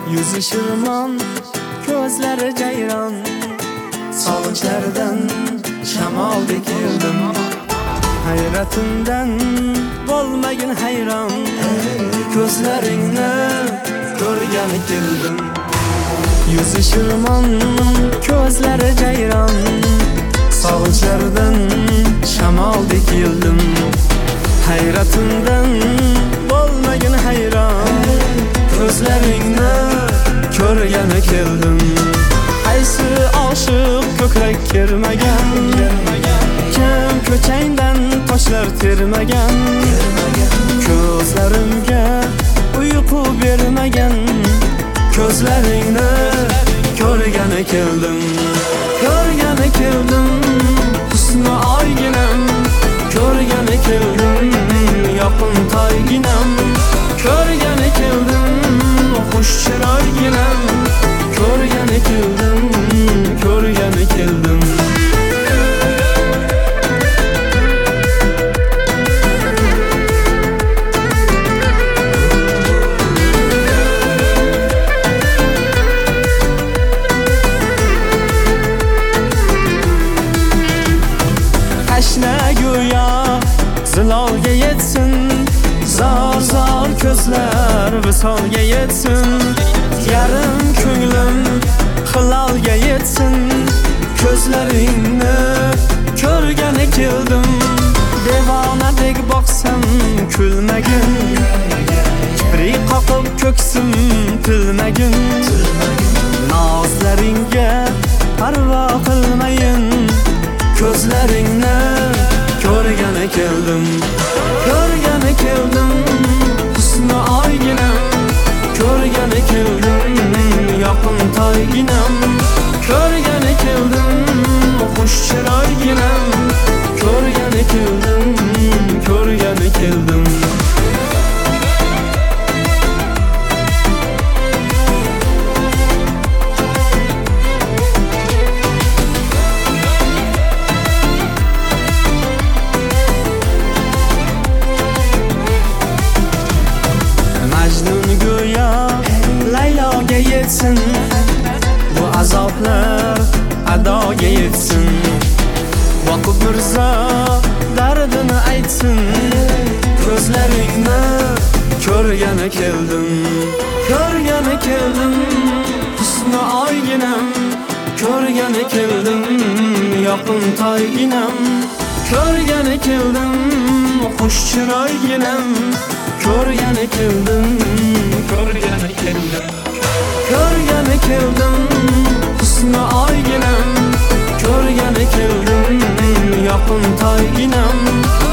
Yüzü şirmon, ko'zlari jayron, sog'inchlardan shamoldek keldim. Hayratimdan bo'lmagin hayron, ko'zlaringni ko'rgani keldim. Yüzü şirmon, ko'zlari jayron, sog'inchlardan shamoldek keldim. Hayratimdan bo'lmagin hayron, ko'zlaringni ko'rgani keldim. Qaysi oshiq ko'krak kermagan, kim ko'changdan toshlar termagan, ko'zlarimga uyqu bermagan, ko'zlaringni ko'rgani keldim. Ko'rgani keldim, husni oyginam, ko'rgani keldim, yoqim toyginam, ko'rgani keldim, xush chiroyginam, ko'rgani keldim, ko'rgani keldim. Tashna go'yo zilolga yetsin, zor ko'zlar visolga yetsin, yarim ko'nglim hilolga yetsin, ko'zlaringni ko'rgani keldim. Devonadek boqsam kulmagin, kiprik qoqib ko'ksim tilmagin, nozlaringga parvo qilmayin, ko'zlaringni ko'rgani keldim. Ko'rgani keldim, husni oyginam, ko'rgani keldim, yoqim toyginam, ko'rgani keldim, xush chiroyginam, ko'rgani keldim, ko'rgani keldim. Majnun go'yo Layloga yetsin, bu azoblar adoga yetsin, Voqif Mirzo dardini aytsin, ko'zlaringni ko'rgani keldim. Ko'rgani keldim, husni oyginam, ko'rgani keldim, yoqim toyginam, ko'rgani keldim, xush chiroyginam, ko'rgani keldim, ko'rgani keldim. Ko'rgani keldim, husni oyginam, ko'rgani keldim, yoqim toyginam.